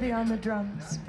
Harvey on the drums.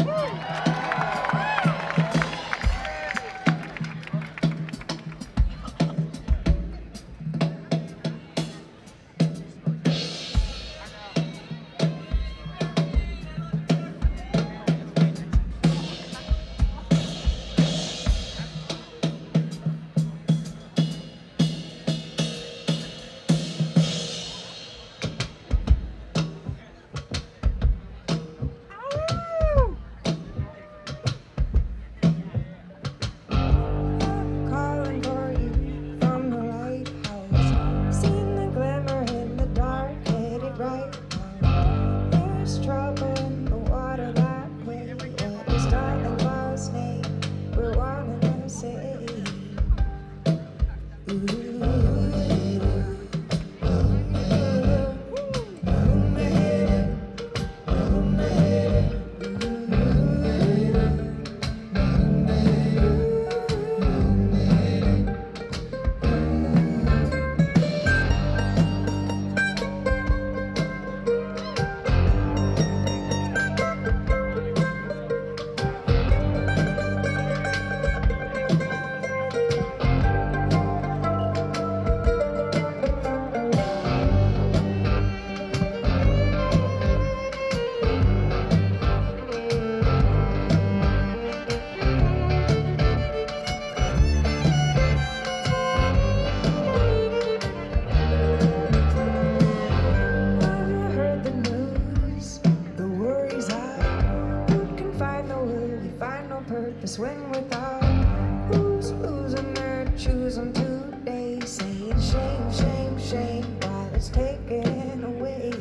When without who's losing their choosing today, saying shame, shame, shame while it's taken away.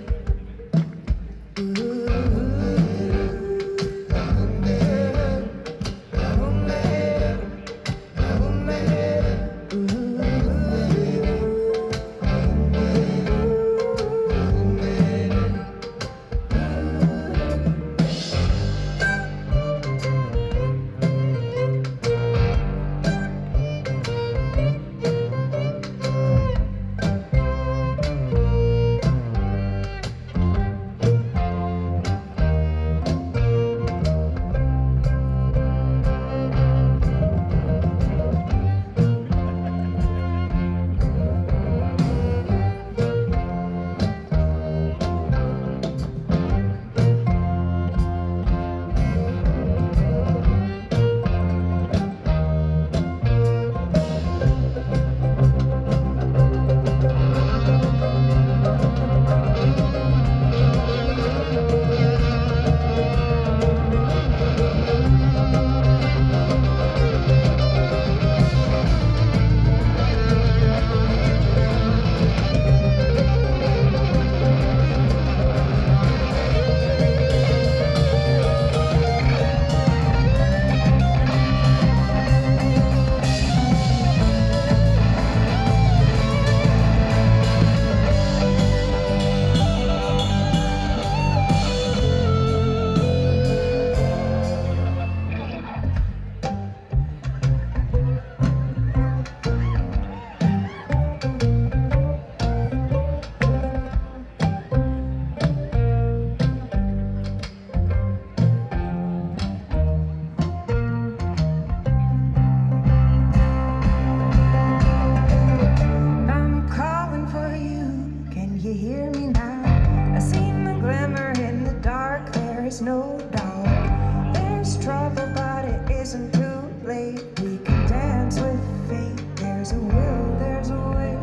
No doubt there's trouble, but it isn't too late. We can dance with fate. There's a will, there's a way.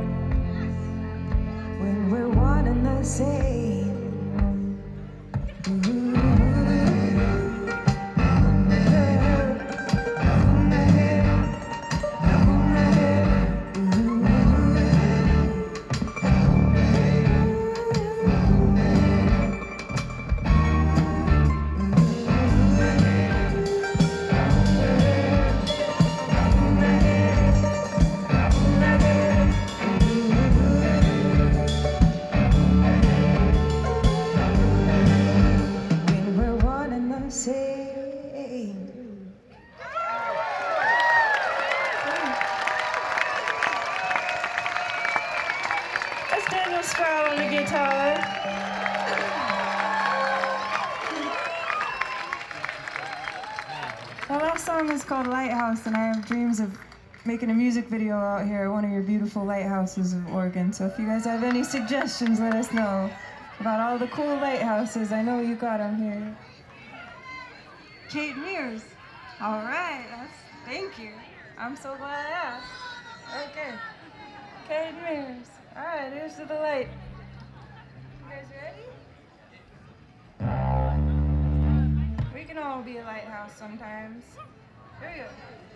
When we're one and the same. Daniel Sproul on the guitar. song is called Lighthouse, and I have dreams of making a music video out here at one of your beautiful lighthouses of Oregon. So if you guys have any suggestions, let us know about all the cool lighthouses. I know you got them here. Kate Mears. All right, thank you. I'm so glad I asked. Okay. Kate Mears. All right, here's to the light. You guys ready? We can all be a lighthouse sometimes. Here we go.